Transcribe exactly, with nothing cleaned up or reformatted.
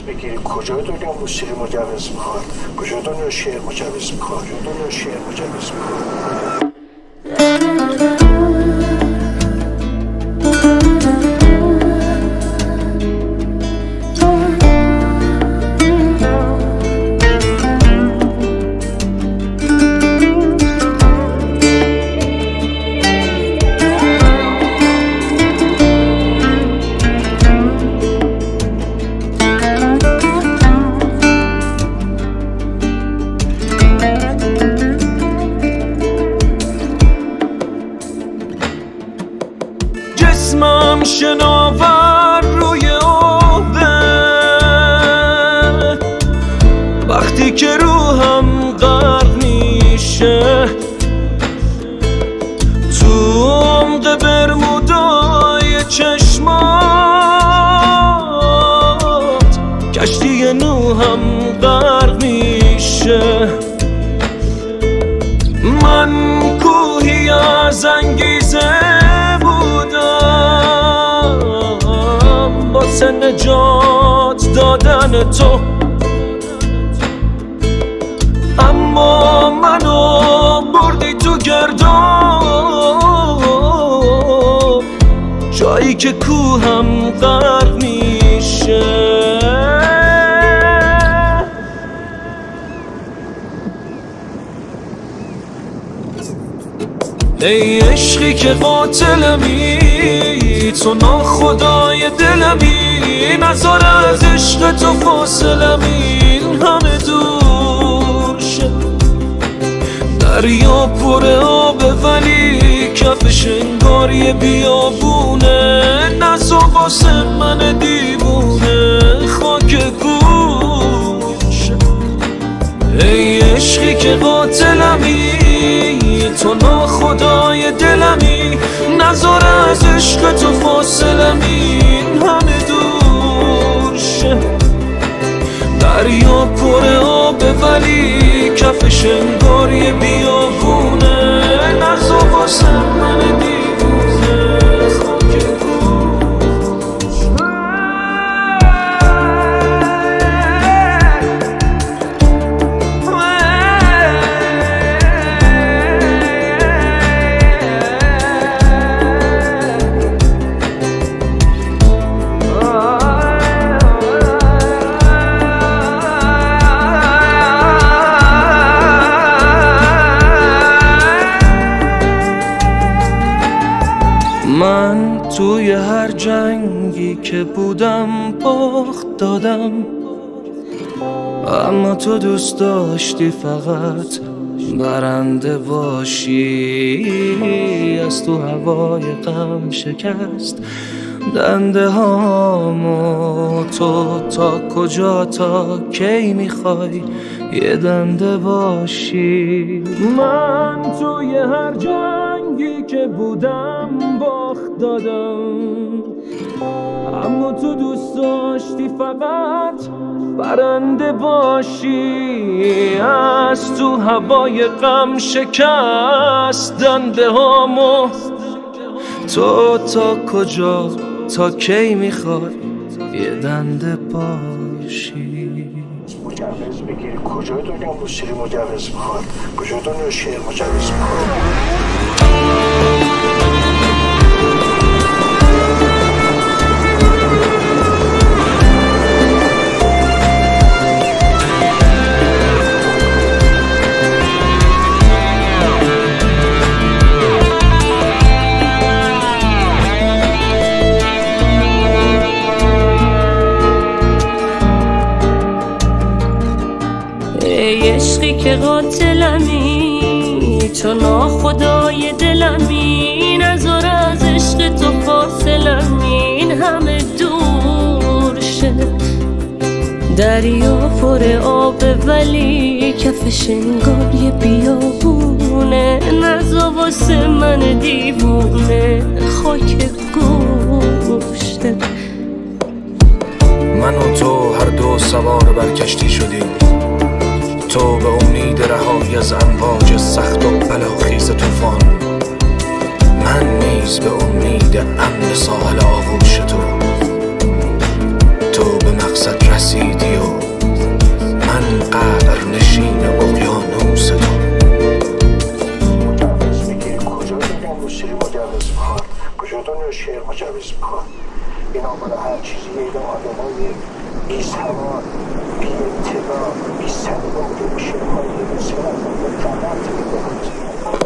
بگیری کجای دنیا موسیقی مجوز میخواد، کجای دنیا شعر مجوز میخواد، کجای دنیا شعر مجوز میخواد. جسمم شناور روی آبه، وقتی که روحم غرق میشه تو عمق برمودای چشمات، کشتی نوحم غرق میشه. من کوهی از انگیزه واسه نجات دادن تو، اما منو بردی تو گرداب، جایی که کوهم غرق میشه. ای عشقی که قاتلمی، تو ناخدای دلمی، نذار از عشق تو فاصلمی این همه دور شه. دریا پر آبه ولی کفش انگار یه بیابونه، نزا واسه من دیوونه خاک گوش. ای عشقی که قاتلمی، تو ناخدای دلمی، نذار از عشق تو فاصلمی این همه دور شه. دریا پر آبه ولی کفش انگار یه بیابونه، نذار واسه من دیوونه خاک گوش. من توی هر جنگی که بودم باخت دادم، اما تو دوست داشتی فقط برنده باشی. از تو هوای غم شکست دنده هامو، تو تا کجا تا کی میخوای یه دنده باشی. من توی هر جنگی که بودم باخت دادم، اما تو دوست داشتی فقط برنده باشی. از تو هوای غم شکست دنده هامو، تو تا کجا تا کی میخوای یه دنده باشی. مجوز بگیری کجای دنیا موسیقی مجوز میخواد، کجای دنیا شعر مجوز میخواد. ای عشقی که قاتلمی، تو ناخدای دلمی، نذار از عشق تو فاصلمی این همه دور شه. دریا پر آبه ولی کفش انگار یه بیابونه، نذار واسه من دیوونه خاک گوشته. من و تو هر دو سوار بر کشتی شدیم، تو به امید رهایی از امواج سخت و بلاخیز طوفان، من نیز به امید امن ساحل آغوش تو. تو به مقصد رسیدی و من قبر نشین اقیانوس تو. مجوز میگیر کجا بگم موسیقی مجوز میخواد، کجا دنیا شعر مجوز میخواد. اینا برای هر چیزی اینا آدم های بی سواد، بی اطلاع، بی سنگاه که شعرهای موسیقی از آن به فقط میگه